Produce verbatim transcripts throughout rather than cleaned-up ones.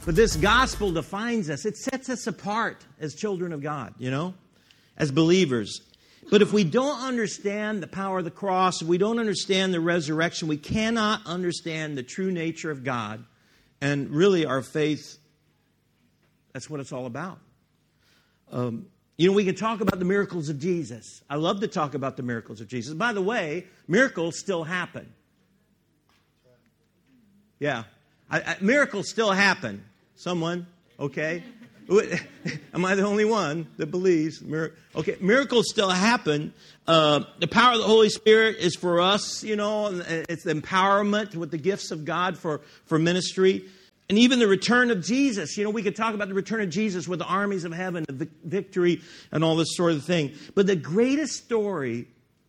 But this gospel defines us. It sets us apart as children of God, you know, as believers. But if we don't understand the power of the cross, if we don't understand the resurrection, we cannot understand the true nature of God. And really our faith, that's what it's all about. Um, you know, we can talk about the miracles of Jesus. I love to talk about the miracles of Jesus. By the way, miracles still happen. Yeah. I, I, miracles still happen. Someone, okay? Am I the only one that believes? Mir- okay, miracles still happen. Uh, the power of the Holy Spirit is for us, you know. It's the empowerment with the gifts of God for, for ministry. And even the return of Jesus. You know, we could talk about the return of Jesus with the armies of heaven, the victory, and all this sort of thing. But the greatest story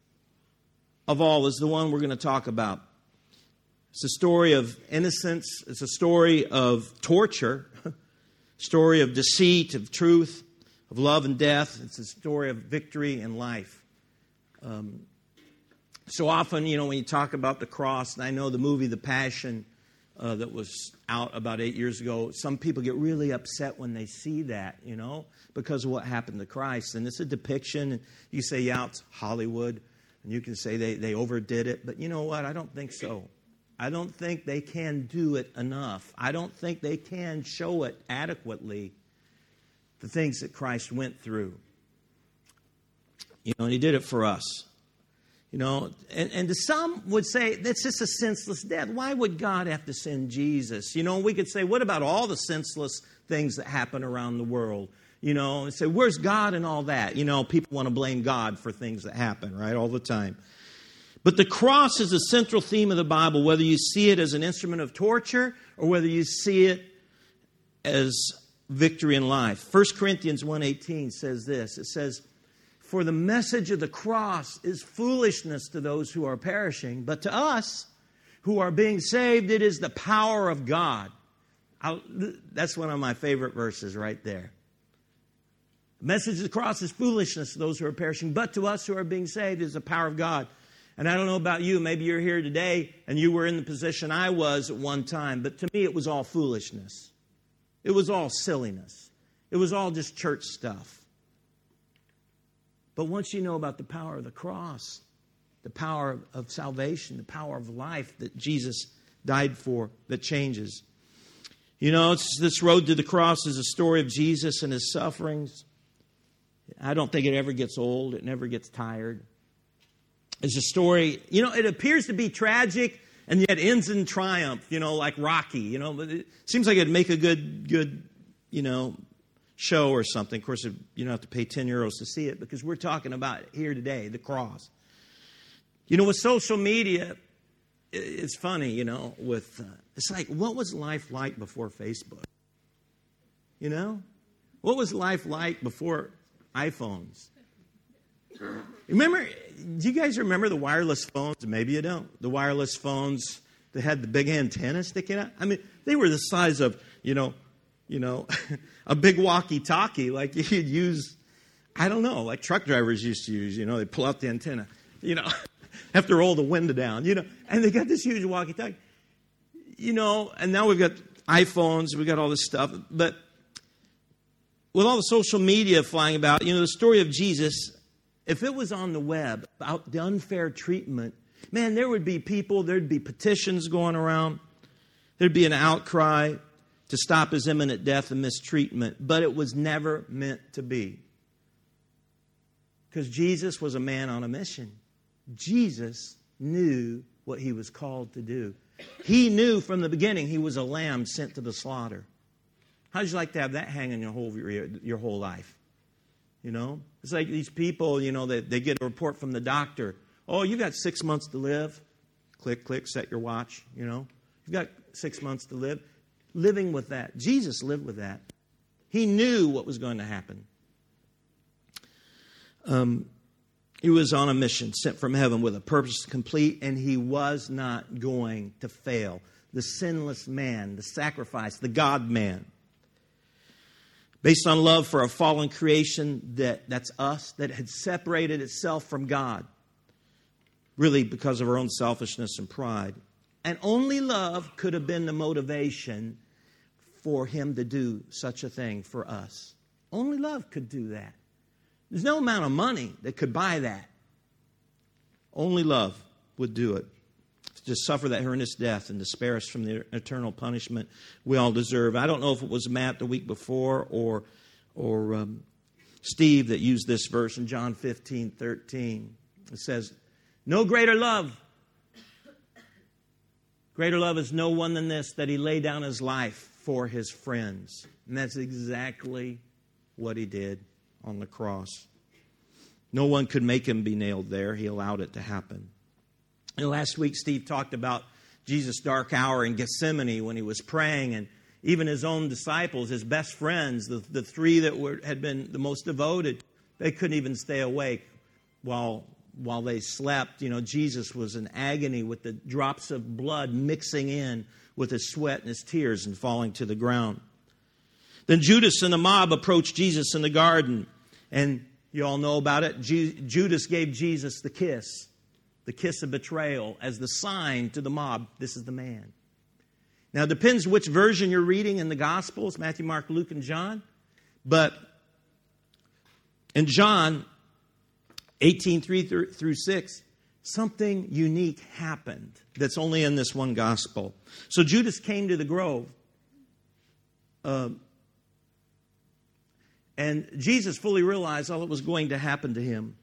of all is the one we're going to talk about. It's a story of innocence. It's a story of torture. Story of deceit, of truth, of love and death. It's a story of victory and life. Um, so often, you know, when you talk about the cross, and I know the movie The Passion uh, that was out about eight years ago, some people get really upset when they see that, you know, because of what happened to Christ. And it's a depiction. And you say, yeah, it's Hollywood. And you can say they, they overdid it. But you know what? I don't think so. I don't think they can do it enough. I don't think they can show it adequately, the things that Christ went through. You know, and He did it for us. You know, and, and some would say, that's just a senseless death. Why would God have to send Jesus? You know, we could say, what about all the senseless things that happen around the world? You know, and say, where's God and all that? You know, people want to blame God for things that happen, right, all the time. But the cross is a central theme of the Bible, whether you see it as an instrument of torture or whether you see it as victory in life. First Corinthians one eighteen says this. It says, for the message of the cross is foolishness to those who are perishing, but to us who are being saved, it is the power of God. I'll, that's one of my favorite verses right there. The message of the cross is foolishness to those who are perishing, but to us who are being saved is the power of God. And I don't know about you, maybe you're here today and you were in the position I was at one time, but to me it was all foolishness. It was all silliness. It was all just church stuff. But once you know about the power of the cross, the power of salvation, the power of life that Jesus died for, that changes. You know, it's, this road to the cross is a story of Jesus and His sufferings. I don't think it ever gets old. It never gets tired. It's a story, you know, it appears to be tragic and yet ends in triumph, you know, like Rocky, you know. But it seems like it'd make a good, good, you know, show or something. Of course, you don't have to pay ten euros to see it because we're talking about here today, the cross. You know, with social media, it's funny, you know, with, uh, it's like, what was life like before Facebook? You know? What was life like before iPhones? Remember, do you guys remember the wireless phones? Maybe you don't. The wireless phones that had the big antenna sticking out. I mean, they were the size of, you know, you know, a big walkie-talkie like you'd use, I don't know, like truck drivers used to use. You know, they pull out the antenna, you know, have to roll the window down, you know, and they got this huge walkie-talkie. You know, and now we've got iPhones, we've got all this stuff. But with all the social media flying about, you know, the story of Jesus, if it was on the web about the unfair treatment, man, there would be people, there'd be petitions going around. There'd be an outcry to stop His imminent death and mistreatment. But it was never meant to be. Because Jesus was a man on a mission. Jesus knew what He was called to do. He knew from the beginning He was a lamb sent to the slaughter. How'd you like to have that hanging your whole, your, your whole life? You know, it's like these people, you know, they, they get a report from the doctor. Oh, you got six months to live. Click, click, set your watch, you know. You've got six months to live. Living with that. Jesus lived with that. He knew what was going to happen. Um, he was on a mission sent from heaven with a purpose to complete, and He was not going to fail. The sinless man, the sacrifice, the God-man. Based on love for a fallen creation that, that's us, that had separated itself from God. Really because of our own selfishness and pride. And only love could have been the motivation for him to do such a thing for us. Only love could do that. There's no amount of money that could buy that. Only love would do it. To suffer that horrendous death and to spare us from the eternal punishment we all deserve. I don't know if it was Matt the week before or, or um, Steve that used this verse in John fifteen thirteen. It says, no greater love. Greater love is no one than this, that he laid down his life for his friends. And that's exactly what he did on the cross. No one could make him be nailed there. He allowed it to happen. And last week, Steve talked about Jesus' dark hour in Gethsemane when he was praying, and even his own disciples, his best friends, the, the three that were, had been the most devoted, they couldn't even stay awake while, while they slept. You know, Jesus was in agony with the drops of blood mixing in with his sweat and his tears and falling to the ground. Then Judas and the mob approached Jesus in the garden, and you all know about it. Ju- Judas gave Jesus the kiss. The kiss of betrayal as the sign to the mob, this is the man. Now, it depends which version you're reading in the Gospels, Matthew, Mark, Luke, and John. But in John eighteen, three through six, something unique happened that's only in this one Gospel. So Judas came to the grove. Uh, and Jesus fully realized all that was going to happen to him.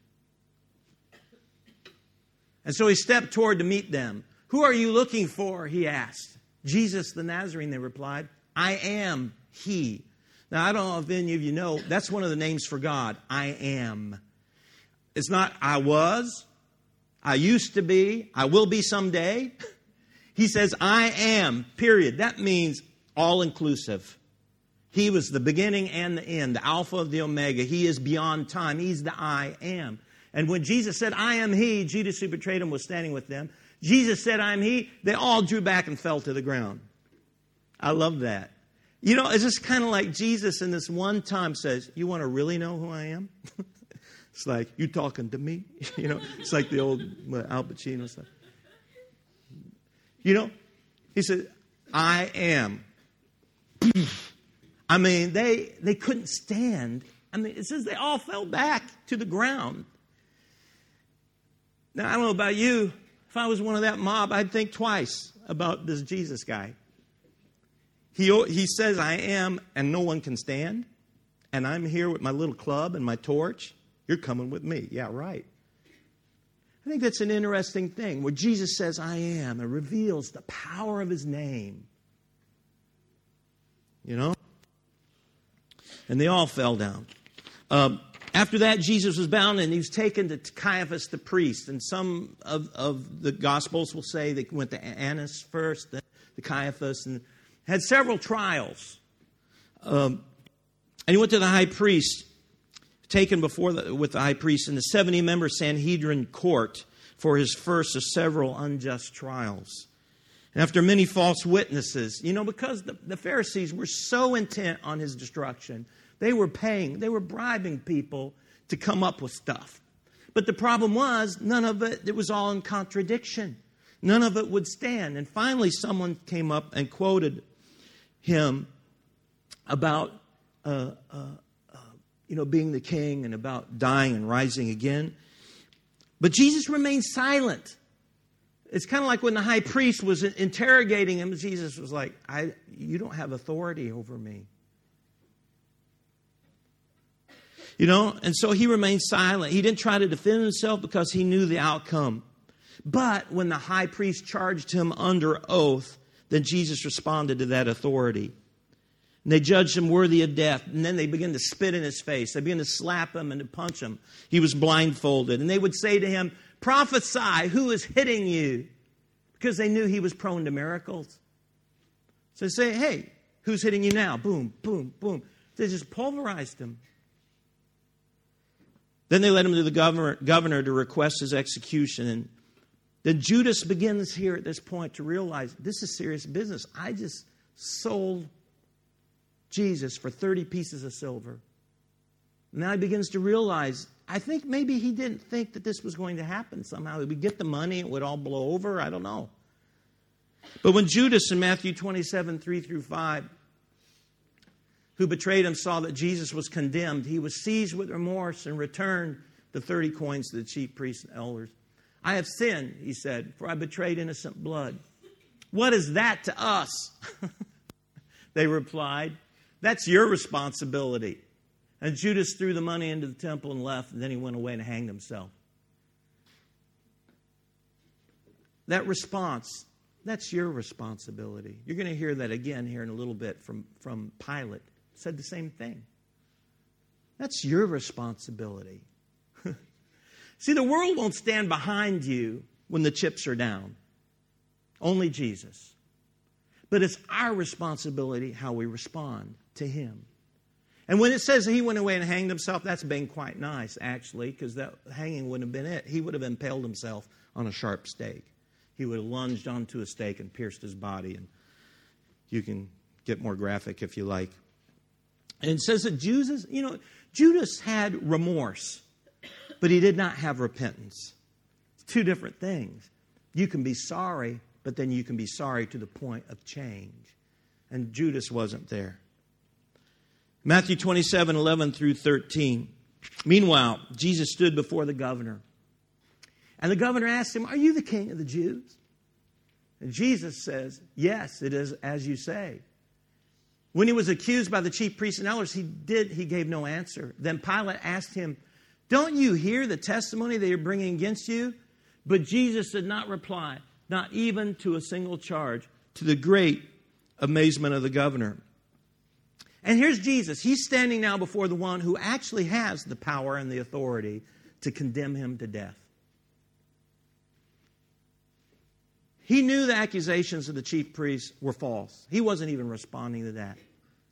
And so he stepped toward to meet them. Who are you looking for? He asked. Jesus the Nazarene, they replied. I am he. Now, I don't know if any of you know, that's one of the names for God. I am. It's not I was, I used to be, I will be someday. He says I am, period. That means all inclusive. He was the beginning and the end, the Alpha of the Omega. He is beyond time. He's the I am. And when Jesus said, I am he, Judas who betrayed him was standing with them. Jesus said, I am he. They all drew back and fell to the ground. I love that. You know, it's just kind of like Jesus in this one time says, you want to really know who I am? It's like, you talking to me? You know, it's like the old uh, Al Pacino stuff. You know, he said, I am. I mean, they they couldn't stand. I mean, it says they all fell back to the ground. Now, I don't know about you. If I was one of that mob, I'd think twice about this Jesus guy. He, he says, I am, and no one can stand. And I'm here with my little club and my torch. You're coming with me. Yeah, right. I think that's an interesting thing. Where Jesus says, I am, and reveals the power of his name. You know? And they all fell down. Um, After that, Jesus was bound and he was taken to Caiaphas the priest. And some of, of the Gospels will say they went to Annas first, then to Caiaphas, and had several trials. Um, and he went to the high priest, taken before the, with the high priest in the seventy-member Sanhedrin court for his first of several unjust trials. And after many false witnesses, you know, because the, the Pharisees were so intent on his destruction, they were paying, they were bribing people to come up with stuff. But the problem was, none of it, it was all in contradiction. None of it would stand. And finally, someone came up and quoted him about, uh, uh, uh, you know, being the king and about dying and rising again. But Jesus remained silent. It's kind of like when the high priest was interrogating him, Jesus was like, I, you don't have authority over me. You know, and so he remained silent. He didn't try to defend himself because he knew the outcome. But when the high priest charged him under oath, then Jesus responded to that authority. And they judged him worthy of death. And then they began to spit in his face. They began to slap him and to punch him. He was blindfolded. And they would say to him, prophesy, who is hitting you? Because they knew he was prone to miracles. So they say, hey, who's hitting you now? Boom, boom, boom. They just pulverized him. Then they led him to the governor, governor to request his execution. And then Judas begins here at this point to realize this is serious business. I just sold Jesus for thirty pieces of silver. Now he begins to realize, I think maybe he didn't think that this was going to happen somehow. He would get the money, it would all blow over. I don't know. But when Judas in Matthew twenty-seven, three through five, who betrayed him, saw that Jesus was condemned, he was seized with remorse and returned the thirty coins to the chief priests and elders. I have sinned, he said, for I betrayed innocent blood. What is that to us? They replied, that's your responsibility. And Judas threw the money into the temple and left, and then he went away and hanged himself. That response, that's your responsibility. You're going to hear that again here in a little bit from, from Pilate. Said the same thing. That's your responsibility. See, the world won't stand behind you when the chips are down. Only Jesus. But it's our responsibility how we respond to him. And when it says he went away and hanged himself, that's been quite nice, actually, because that hanging wouldn't have been it. He would have impaled himself on a sharp stake. He would have lunged onto a stake and pierced his body. And you can get more graphic if you like. And it says that Judas, you know, Judas had remorse, but he did not have repentance. It's two different things. You can be sorry, but then you can be sorry to the point of change. And Judas wasn't there. Matthew twenty-seven, eleven through thirteen. Meanwhile, Jesus stood before the governor. And the governor asked him, are you the king of the Jews? And Jesus says, yes, it is as you say. When he was accused by the chief priests and elders, he did, he gave no answer. Then Pilate asked him, don't you hear the testimony they are bringing against you? But Jesus did not reply, not even to a single charge, to the great amazement of the governor. And here's Jesus. He's standing now before the one who actually has the power and the authority to condemn him to death. He knew the accusations of the chief priests were false. He wasn't even responding to that.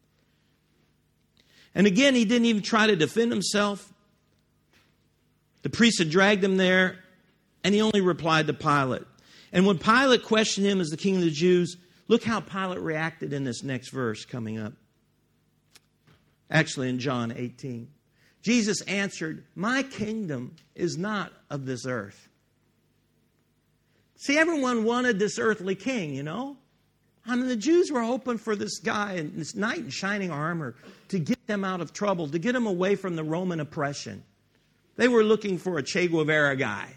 And again, he didn't even try to defend himself. The priests had dragged him there, and he only replied to Pilate. And when Pilate questioned him as the king of the Jews, look how Pilate reacted in this next verse coming up. Actually, in John eighteen. Jesus answered, my kingdom is not of this earth. See, everyone wanted this earthly king, you know. I mean, the Jews were hoping for this guy in this knight in shining armor to get them out of trouble, to get them away from the Roman oppression. They were looking for a Che Guevara guy.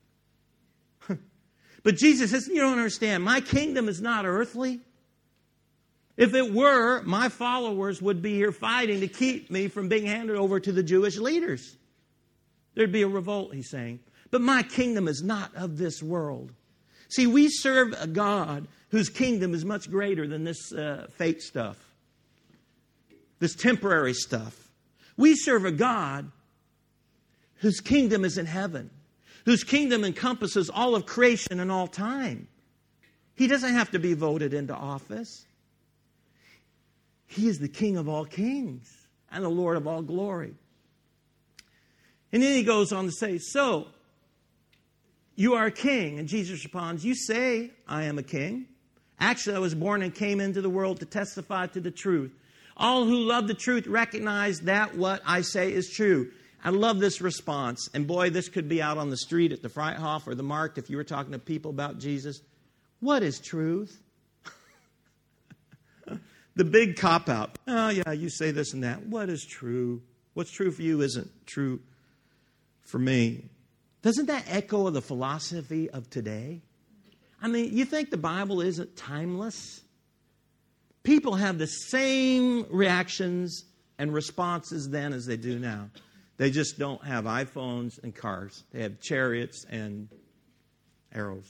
But Jesus says, you don't understand. My kingdom is not earthly. If it were, my followers would be here fighting to keep me from being handed over to the Jewish leaders. There'd be a revolt, he's saying. But my kingdom is not of this world. See, we serve a God whose kingdom is much greater than this uh, fake stuff, this temporary stuff. We serve a God whose kingdom is in heaven, whose kingdom encompasses all of creation and all time. He doesn't have to be voted into office. He is the King of all kings and the Lord of all glory. And then he goes on to say, so, you are a king. And Jesus responds, you say I am a king. Actually, I was born and came into the world to testify to the truth. All who love the truth recognize that what I say is true. I love this response. And boy, this could be out on the street at the Freithof or the Markt if you were talking to people about Jesus. What is truth? The big cop-out. Oh, yeah, you say this and that. What is true? What's true for you isn't true for me. Doesn't that echo of the philosophy of today? I mean, you think the Bible isn't timeless? People have the same reactions and responses then as they do now. They just don't have iPhones and cars. They have chariots and arrows.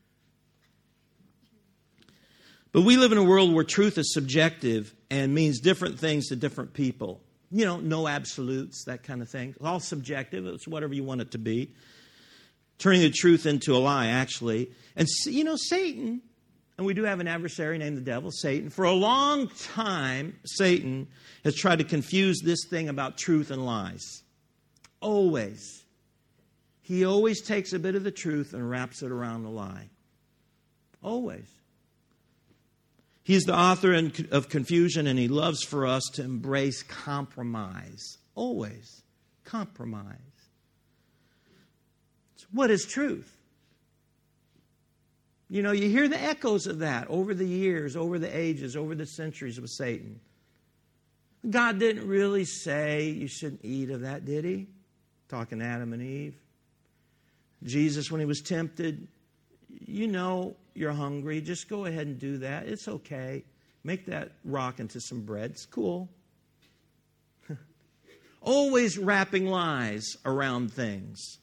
But we live in a world where truth is subjective and means different things to different people. You know, no absolutes, that kind of thing. It's all subjective. It's whatever you want it to be. Turning the truth into a lie, actually. And, you know, Satan, and we do have an adversary named the devil, Satan. For a long time, Satan has tried to confuse this thing about truth and lies. Always. He always takes a bit of the truth and wraps it around a lie. Always. He's the author of confusion, and he loves for us to embrace compromise. Always. Compromise. So what is truth? You know, you hear the echoes of that over the years, over the ages, over the centuries with Satan. God didn't really say you shouldn't eat of that, did he? Talking to Adam and Eve. Jesus, when he was tempted, you know you're hungry. Just go ahead and do that. It's okay. Make that rock into some bread. It's cool. Always wrapping lies around things.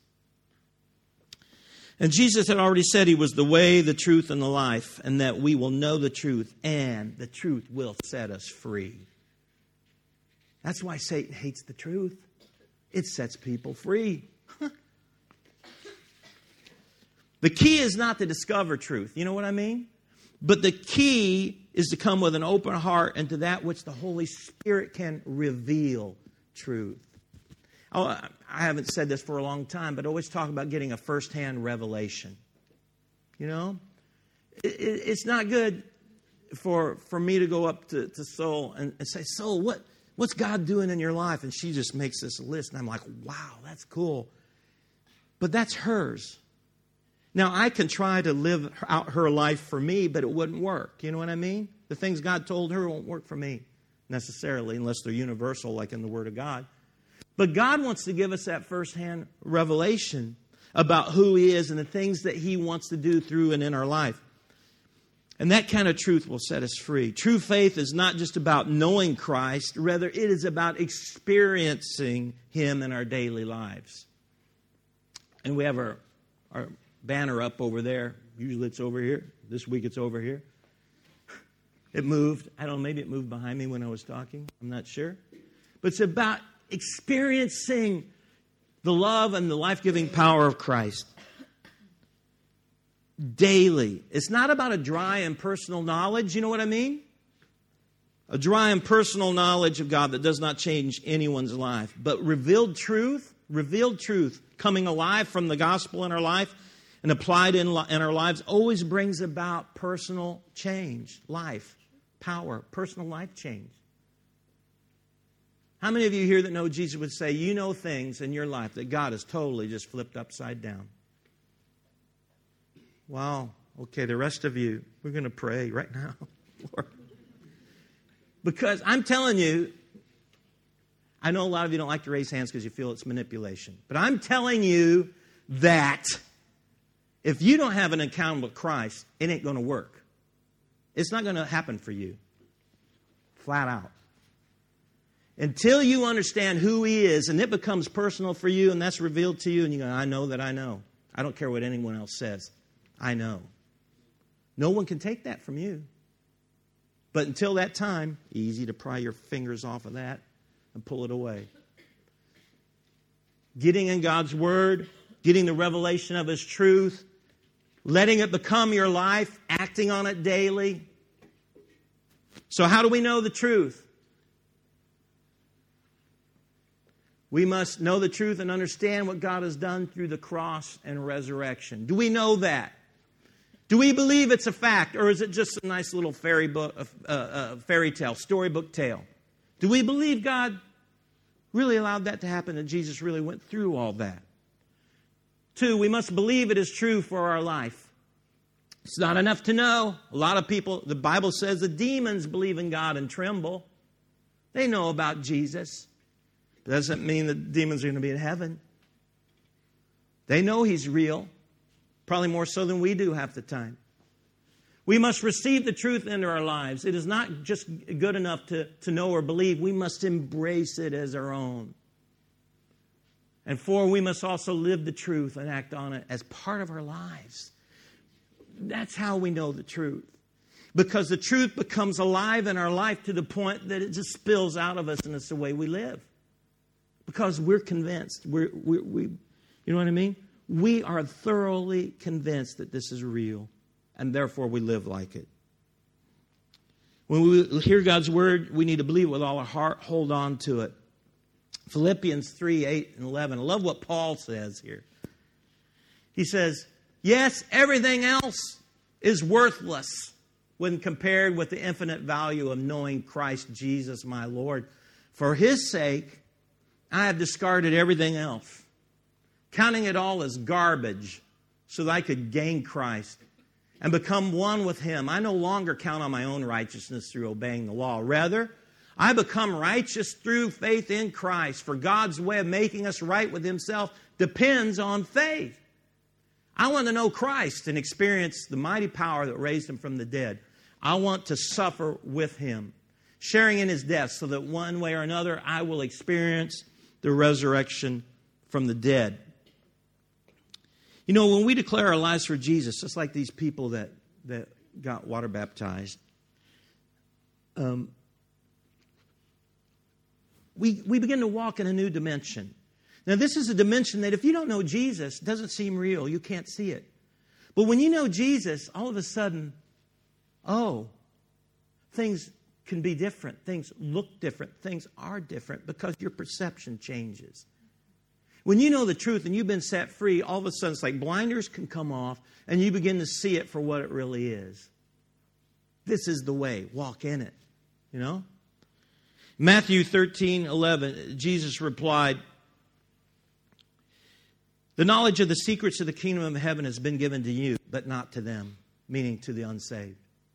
And Jesus had already said he was the way, the truth, and the life, and that we will know the truth, and the truth will set us free. That's why Satan hates the truth. It sets people free. The key is not to discover truth. You know what I mean? But the key is to come with an open heart into that which the Holy Spirit can reveal truth. Oh, I haven't said this for a long time, but I always talk about getting a first-hand revelation. You know? It, it, it's not good for, for me to go up to, to Soul and, and say, Soul, what, what's God doing in your life? And she just makes this list, and I'm like, wow, that's cool. But that's hers. Now, I can try to live out her life for me, but it wouldn't work. You know what I mean? The things God told her won't work for me necessarily, unless they're universal, like in the Word of God. But God wants to give us that firsthand revelation about who He is and the things that He wants to do through and in our life. And that kind of truth will set us free. True faith is not just about knowing Christ. Rather, it is about experiencing Him in our daily lives. And we have our, our banner up over there. Usually it's over here. This week it's over here. It moved. I don't know, maybe it moved behind me when I was talking. I'm not sure. But it's about experiencing the love and the life-giving power of Christ daily. It's not about a dry and personal knowledge. You know what I mean? A dry and personal knowledge of God that does not change anyone's life. But revealed truth, revealed truth coming alive from the gospel in our life and applied in, in our lives always brings about personal change, life, power, personal life change. How many of you here that know Jesus would say, you know things in your life that God has totally just flipped upside down? Wow. Okay, the rest of you, we're going to pray right now, Lord. Because I'm telling you, I know a lot of you don't like to raise hands because you feel it's manipulation. But I'm telling you that if you don't have an encounter with Christ, it ain't going to work. It's not going to happen for you. Flat out. Until you understand who He is and it becomes personal for you and that's revealed to you and you go, I know that I know. I don't care what anyone else says. I know. No one can take that from you. But until that time, easy to pry your fingers off of that and pull it away. Getting in God's Word, getting the revelation of His truth, letting it become your life, acting on it daily. So how do we know the truth? We must know the truth and understand what God has done through the cross and resurrection. Do we know that? Do we believe it's a fact, or is it just a nice little fairy book, uh, uh, fairy tale, storybook tale? Do we believe God really allowed that to happen and Jesus really went through all that? Two, we must believe it is true for our life. It's not enough to know. A lot of people, the Bible says the demons believe in God and tremble. They know about Jesus. It doesn't mean the demons are going to be in heaven. They know He's real, probably more so than we do half the time. We must receive the truth into our lives. It is not just good enough to, to know or believe. We must embrace it as our own. And four, we must also live the truth and act on it as part of our lives. That's how we know the truth. Because the truth becomes alive in our life to the point that it just spills out of us and it's the way we live. Because we're convinced. We're, we, we, you know what I mean? We are thoroughly convinced that this is real. And therefore we live like it. When we hear God's Word, we need to believe it with all our heart. Hold on to it. Philippians three, eight, and eleven. I love what Paul says here. He says, yes, everything else is worthless when compared with the infinite value of knowing Christ Jesus my Lord. For His sake, I have discarded everything else, counting it all as garbage so that I could gain Christ and become one with Him. I no longer count on my own righteousness through obeying the law. Rather, I become righteous through faith in Christ, for God's way of making us right with himself depends on faith. I want to know Christ and experience the mighty power that raised him from the dead. I want to suffer with him, sharing in his death, so that one way or another I will experience the resurrection from the dead. You know, when we declare our lives for Jesus, just like these people that, that got water baptized, um, we, we begin to walk in a new dimension. Now, this is a dimension that if you don't know Jesus, it doesn't seem real. You can't see it. But when you know Jesus, all of a sudden, oh, things can be different. Things look different. Things are different because your perception changes. When you know the truth and you've been set free, all of a sudden it's like blinders can come off and you begin to see it for what it really is. This is the way. Walk in it. You know? Matthew thirteen eleven, Jesus replied, "The knowledge of the secrets of the kingdom of heaven has been given to you, but not to them," meaning to the unsaved.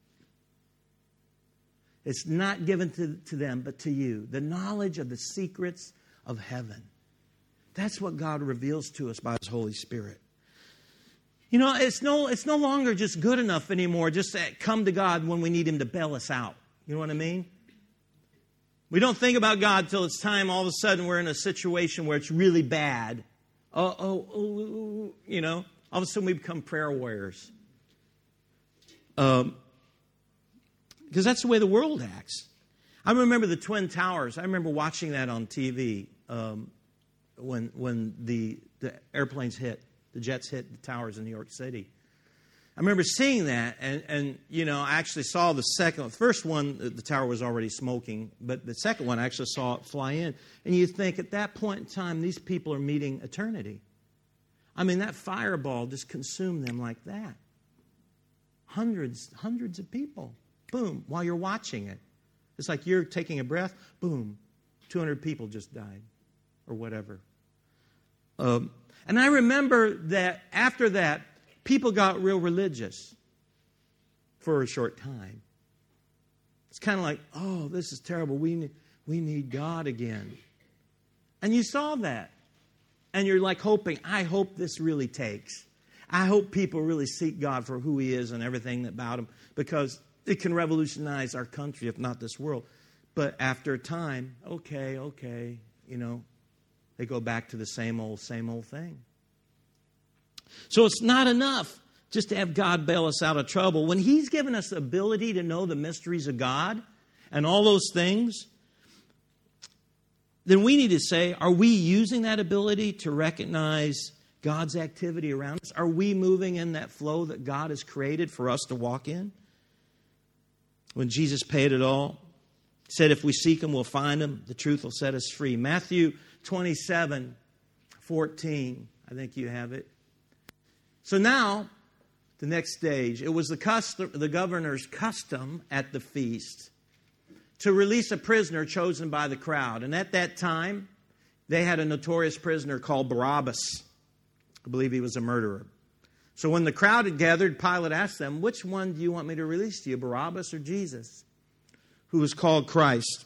It's not given to, to them, but to you. The knowledge of the secrets of heaven. That's what God reveals to us by his Holy Spirit. You know, it's no, it's no longer just good enough anymore just to come to God when we need him to bail us out. You know what I mean? We don't think about God till it's time all of a sudden we're in a situation where it's really bad. Oh, oh, oh, you know, all of a sudden we become prayer warriors. Um, because that's the way the world acts. I remember the Twin Towers. I remember watching that on T V um, when when the, the airplanes hit, the jets hit the towers in New York City. I remember seeing that, and, and you know, I actually saw the second, the first one, the tower was already smoking, but the second one, I actually saw it fly in. And you think, at that point in time, these people are meeting eternity. I mean, that fireball just consumed them like that. Hundreds, hundreds of people. Boom, while you're watching it. It's like you're taking a breath, boom, two hundred people just died, or whatever. Um, and I remember that after that, people got real religious for a short time. It's kind of like, oh, this is terrible. We need, we need God again. And you saw that. And you're like hoping, I hope this really takes. I hope people really seek God for who he is and everything about him, because it can revolutionize our country, if not this world. But after a time, okay, okay, you know, they go back to the same old, same old thing. So it's not enough just to have God bail us out of trouble. When he's given us the ability to know the mysteries of God and all those things, then we need to say, are we using that ability to recognize God's activity around us? Are we moving in that flow that God has created for us to walk in? When Jesus paid it all, he said, if we seek him, we'll find him. The truth will set us free. Matthew twenty-seven fourteen, I think you have it. So now, the next stage, it was the, custom, the governor's custom at the feast to release a prisoner chosen by the crowd. And at that time, they had a notorious prisoner called Barabbas. I believe he was a murderer. So when the crowd had gathered, Pilate asked them, which one do you want me to release to you, Barabbas or Jesus, who was called Christ?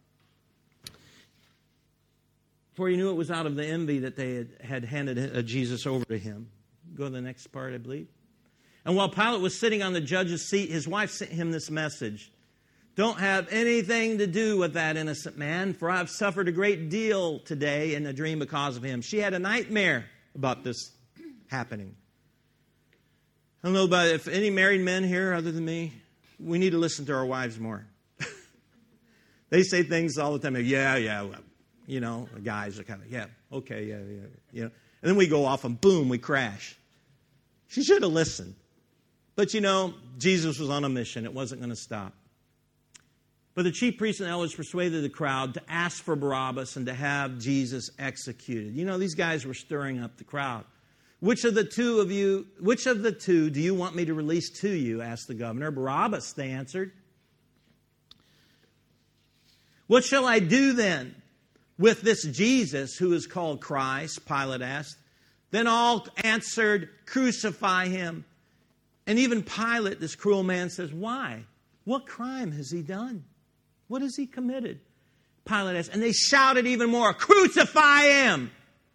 For he knew it was out of the envy that they had, had handed Jesus over to him. Go to the next part, I believe. And while Pilate was sitting on the judge's seat, his wife sent him this message. Don't have anything to do with that innocent man, for I've suffered a great deal today in a dream because of him. She had a nightmare about this happening. I don't know about if any married men here other than me, we need to listen to our wives more. They say things all the time. Like, yeah, yeah, well, you know, the guys are kind of, yeah, okay, yeah, yeah, you know. And then we go off and boom, we crash. She should have listened. But you know, Jesus was on a mission. It wasn't going to stop. But the chief priests and elders persuaded the crowd to ask for Barabbas and to have Jesus executed. You know, these guys were stirring up the crowd. Which of the two of you, which of the two do you want me to release to you? Asked the governor. Barabbas, they answered. What shall I do then with this Jesus who is called Christ? Pilate asked. Then all answered, crucify him. And even Pilate, this cruel man, says, why? What crime has he done? What has he committed? Pilate asked. And they shouted even more, crucify him!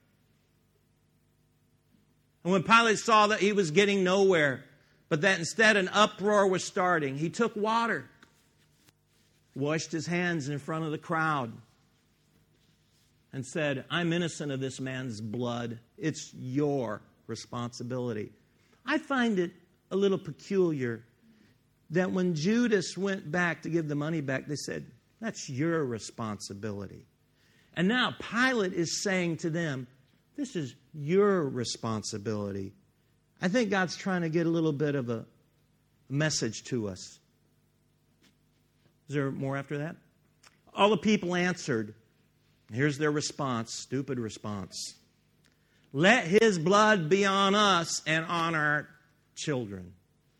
And when Pilate saw that he was getting nowhere, but that instead an uproar was starting, he took water, washed his hands in front of the crowd, and said, I'm innocent of this man's blood. It's your responsibility. I find it a little peculiar that when Judas went back to give the money back, they said, that's your responsibility. And now Pilate is saying to them, this is your responsibility. I think God's trying to get a little bit of a message to us. Is there more after that? All the people answered. Here's their response, stupid response. Let his blood be on us and on our children.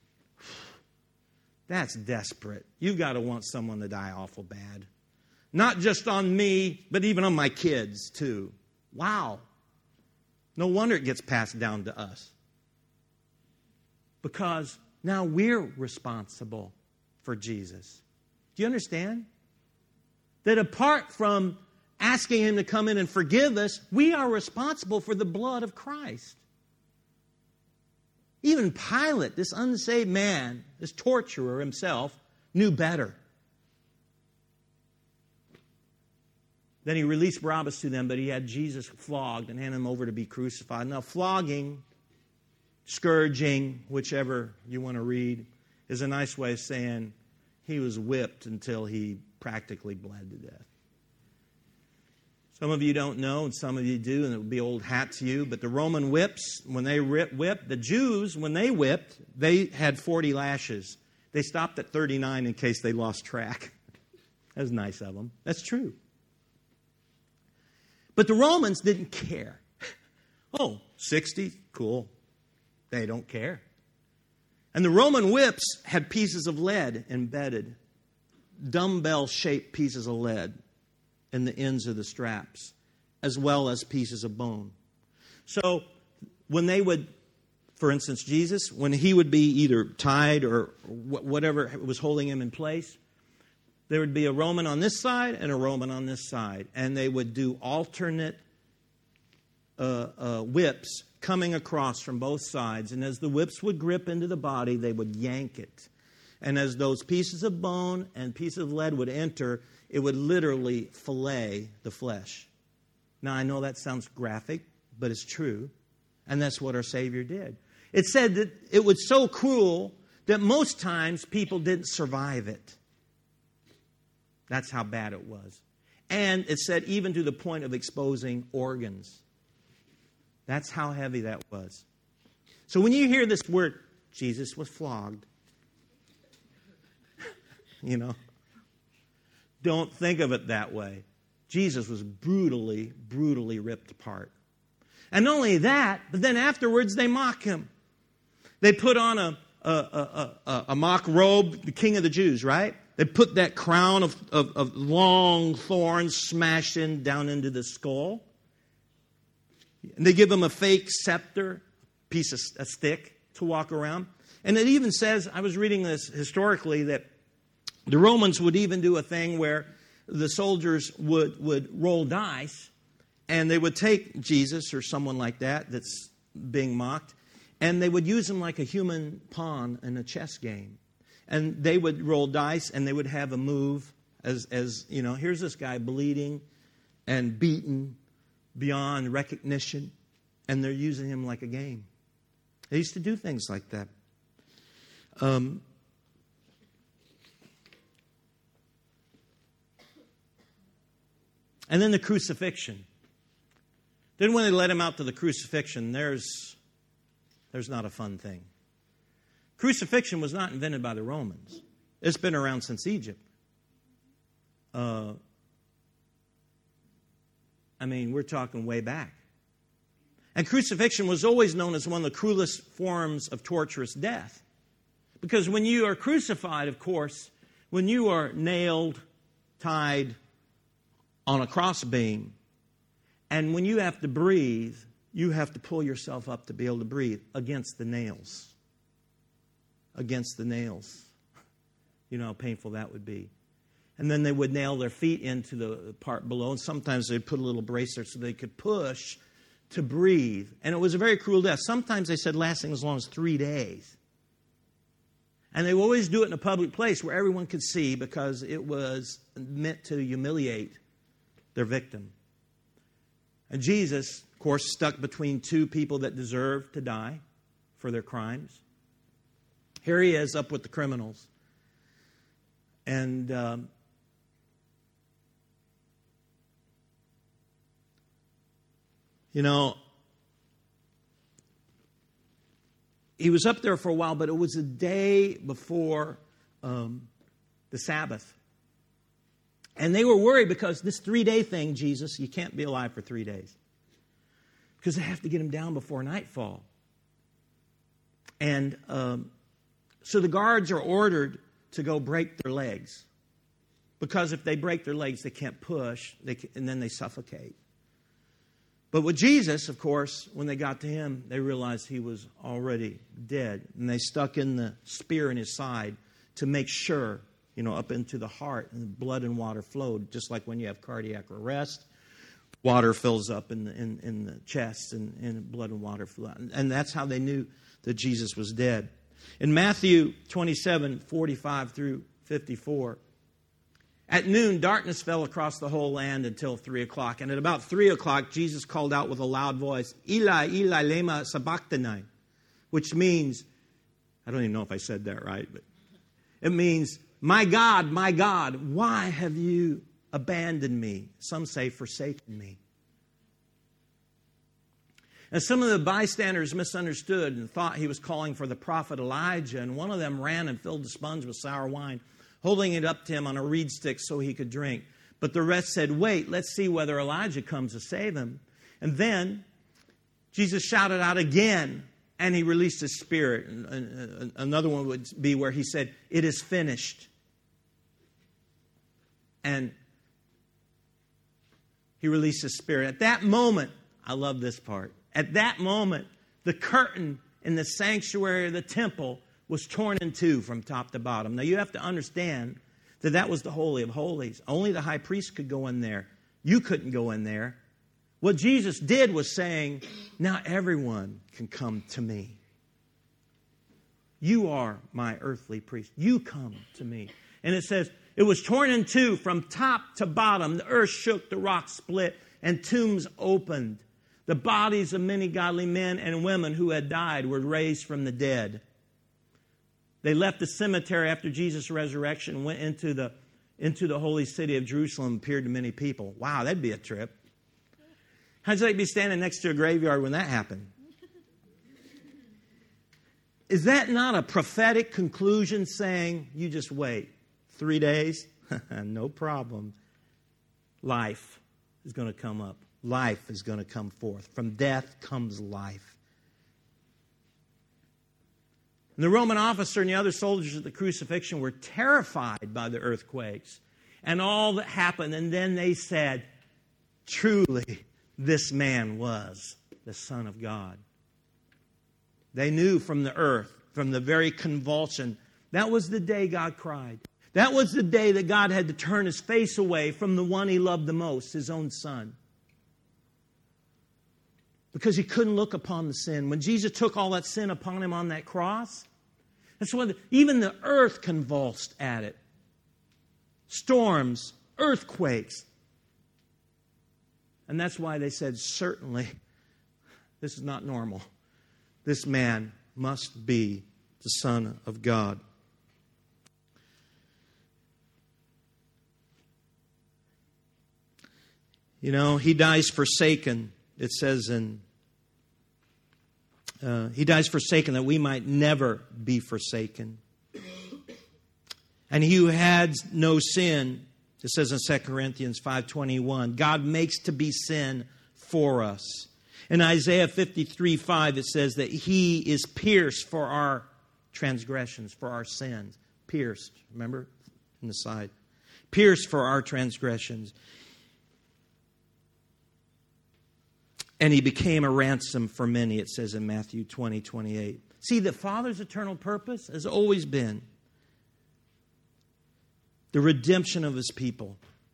That's desperate. You've got to want someone to die awful bad. Not just on me, but even on my kids too. Wow. No wonder it gets passed down to us. Because now we're responsible for Jesus. Do you understand? That apart from asking him to come in and forgive us, we are responsible for the blood of Christ. Even Pilate, this unsaved man, this torturer himself, knew better. Then he released Barabbas to them, but he had Jesus flogged and handed him over to be crucified. Now, flogging, scourging, whichever you want to read, is a nice way of saying he was whipped until he practically bled to death. Some of you don't know, and some of you do, and it would be old hat to you, but the Roman whips, when they whipped, the Jews, when they whipped, they had forty lashes. They stopped at thirty-nine in case they lost track. That was nice of them. That's true. But the Romans didn't care. Oh, sixty? Cool. They don't care. And the Roman whips had pieces of lead embedded, dumbbell-shaped pieces of lead in the ends of the straps, as well as pieces of bone. So when they would, for instance, Jesus, when he would be either tied or whatever was holding him in place, there would be a Roman on this side and a Roman on this side. And they would do alternate uh, uh, whips coming across from both sides. And as the whips would grip into the body, they would yank it. And as those pieces of bone and pieces of lead would enter, it would literally fillet the flesh. Now, I know that sounds graphic, but it's true. And that's what our Savior did. It said that it was so cruel that most times people didn't survive it. That's how bad it was. And it said even to the point of exposing organs. That's how heavy that was. So when you hear this word, Jesus was flogged, you know, don't think of it that way. Jesus was brutally, brutally ripped apart. And not only that, but then afterwards they mock him. They put on a, a, a, a, a mock robe, the king of the Jews, right? They put that crown of, of, of long thorns smashed in down into the skull. And they give him a fake scepter, piece of a stick to walk around. And it even says, I was reading this historically, that the Romans would even do a thing where the soldiers would, would roll dice, and they would take Jesus or someone like that that's being mocked, and they would use him like a human pawn in a chess game. And they would roll dice, and they would have a move as, as you know, here's this guy bleeding and beaten beyond recognition, and they're using him like a game. They used to do things like that. Um, and then the crucifixion. Then when they let him out to the crucifixion, there's, there's not a fun thing. Crucifixion was not invented by the Romans. It's been around since Egypt. Uh, I mean, we're talking way back. And crucifixion was always known as one of the cruelest forms of torturous death. Because when you are crucified, of course, when you are nailed, tied on a crossbeam, and when you have to breathe, you have to pull yourself up to be able to breathe against the nails. Against the nails. You know how painful that would be. And then they would nail their feet into the part below. And sometimes they'd put a little bracer so they could push to breathe. And it was a very cruel death. Sometimes they said lasting as long as three days. And they would always do it in a public place where everyone could see, because it was meant to humiliate their victim. And Jesus, of course, stuck between two people that deserved to die for their crimes. Here he is up with the criminals. And um, you know, he was up there for a while, but it was a day before um, the Sabbath. And they were worried because this three-day thing, Jesus, you can't be alive for three days. Because they have to get him down before nightfall. And um, so the guards are ordered to go break their legs. Because if they break their legs, they can't push, they can, and then they suffocate. But with Jesus, of course, when they got to him, they realized he was already dead. And they stuck in the spear in his side to make sure, you know, up into the heart, and blood and water flowed, just like when you have cardiac arrest. Water fills up in the, in, in the chest, and, and blood and water flow. And, and that's how they knew that Jesus was dead. In Matthew twenty-seven, forty-five through fifty-four, at noon, darkness fell across the whole land until three o'clock. And at about three o'clock, Jesus called out with a loud voice, Eli, Eli, lema sabachthani, which means, I don't even know if I said that right, but it means, my God, my God, why have you abandoned me? Some say, forsaken me. And some of the bystanders misunderstood and thought he was calling for the prophet Elijah. And one of them ran and filled the sponge with sour wine, holding it up to him on a reed stick so he could drink. But the rest said, wait, let's see whether Elijah comes to save him. And then Jesus shouted out again, and he released his spirit. And another one would be where he said, it is finished. And he released his spirit. At that moment, I love this part. At that moment, the curtain in the sanctuary of the temple was torn in two from top to bottom. Now, you have to understand that that was the Holy of Holies. Only the high priest could go in there. You couldn't go in there. What Jesus did was saying, now everyone can come to me. You are my earthly priest. You come to me. And it says, it was torn in two from top to bottom. The earth shook, the rocks split, and tombs opened. The bodies of many godly men and women who had died were raised from the dead. They left the cemetery after Jesus' resurrection and went into the, into the holy city of Jerusalem and appeared to many people. Wow, that'd be a trip. How'd you like to be standing next to a graveyard when that happened? Is that not a prophetic conclusion saying, you just wait three days? No problem. Life is going to come up. Life is going to come forth. From death comes life. And the Roman officer and the other soldiers at the crucifixion were terrified by the earthquakes and all that happened. And then they said, truly, this man was the Son of God. They knew from the earth, from the very convulsion, that was the day God cried. That was the day that God had to turn his face away from the one he loved the most, his own son. Because he couldn't look upon the sin. When Jesus took all that sin upon him on that cross, that's why the, even the earth convulsed at it. Storms, earthquakes. And that's why they said, certainly, this is not normal. This man must be the Son of God. You know, he dies forsaken. It says in, uh, he dies forsaken that we might never be forsaken. And he who had no sin, it says in Second Corinthians five twenty-one, God makes to be sin for us. In Isaiah fifty-three five, it says that he is pierced for our transgressions, for our sins. Pierced, remember, in the side. Pierced for our transgressions. And he became a ransom for many, it says in Matthew twenty twenty-eight. See, the Father's eternal purpose has always been the redemption of his people.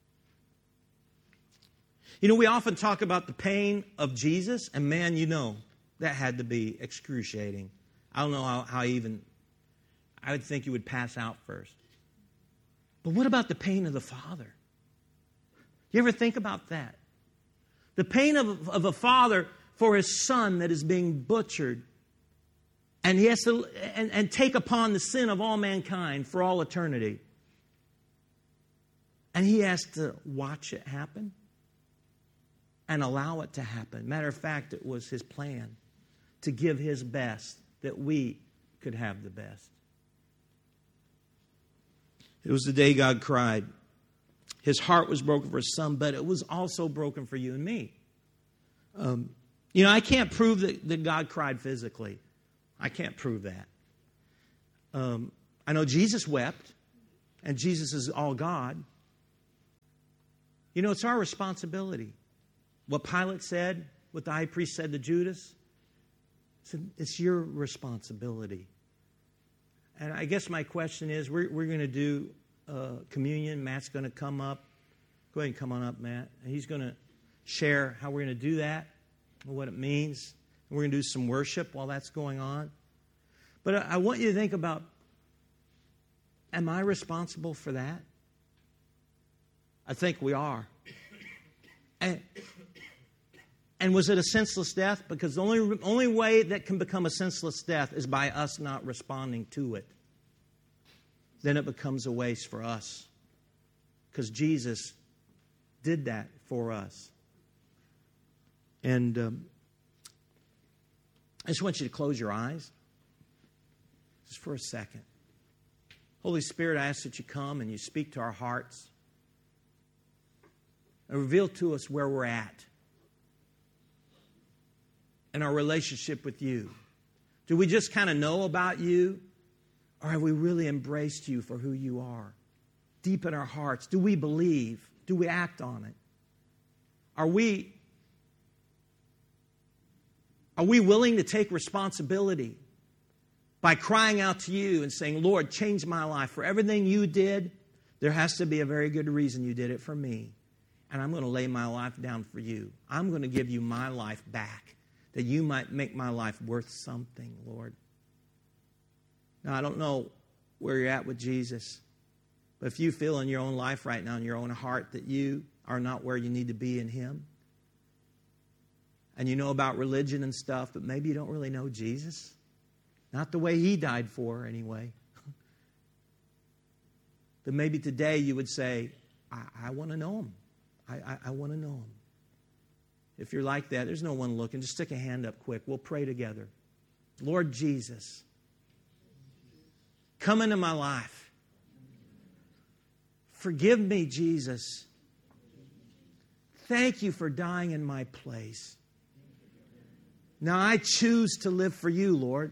You know, we often talk about the pain of Jesus, and man, you know, that had to be excruciating. I don't know how, how even, I would think you would pass out first. But what about the pain of the Father? You ever think about that? The pain of, of a father for his son that is being butchered, and he has to and, and take upon the sin of all mankind for all eternity. And he has to watch it happen and allow it to happen. Matter of fact, it was his plan to give his best that we could have the best. It was the day God cried. His heart was broken for his son, but it was also broken for you and me. Um, you know, I can't prove that, that God cried physically. I can't prove that. Um, I know Jesus wept, and Jesus is all God. You know, it's our responsibility. What Pilate said, what the high priest said to Judas, it's your responsibility. And I guess my question is, we're, we're going to do uh, communion. Matt's going to come up. Go ahead and come on up, Matt. And he's going to share how we're going to do that, and what it means. And we're going to do some worship while that's going on. But I, I want you to think about, am I responsible for that? I think we are. And, and was it a senseless death? Because the only, only way that can become a senseless death is by us not responding to it. Then it becomes a waste for us. Because Jesus did that for us. And um, I just want you to close your eyes. Just for a second. Holy Spirit, I ask that you come and you speak to our hearts. And reveal to us where we're at in our relationship with you. Do we just kind of know about you? Or have we really embraced you for who you are? Deep in our hearts, do we believe? Do we act on it? Are we, are we willing to take responsibility by crying out to you and saying, Lord, change my life. For everything you did, there has to be a very good reason you did it for me. And I'm going to lay my life down for you. I'm going to give you my life back, that you might make my life worth something, Lord. Now, I don't know where you're at with Jesus, but if you feel in your own life right now, in your own heart, that you are not where you need to be in Him, and you know about religion and stuff, but maybe you don't really know Jesus, not the way He died for anyway, then maybe today you would say, I, I want to know Him. I, I, I want to know Him. If you're like that, there's no one looking. Just stick a hand up quick. We'll pray together. Lord Jesus, come into my life. Forgive me, Jesus. Thank you for dying in my place. Now I choose to live for you, Lord.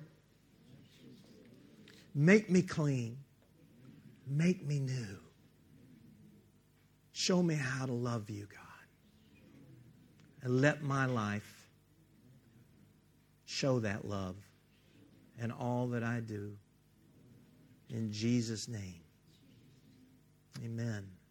Make me clean. Make me new. Show me how to love you, God. And let my life show that love in all that I do. In Jesus' name. Amen.